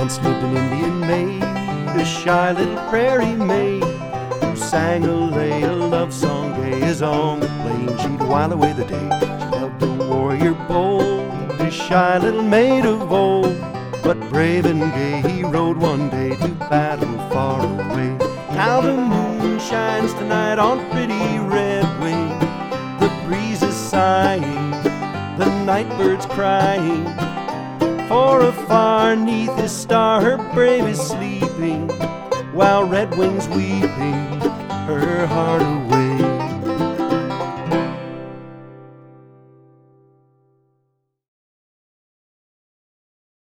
Once lived an Indian maid, a shy little prairie maid, who sang a lay, a love song gay as on the plain. She'd while away the day. She loved a warrior bold, a shy little maid of old. But brave and gay he rode one day to battle far away. How the moon shines tonight on pretty Red Wing. The breeze is sighing, the night bird's crying. For afar 'neath his star her brave is sleeping, while Red Wing's weeping her heart away.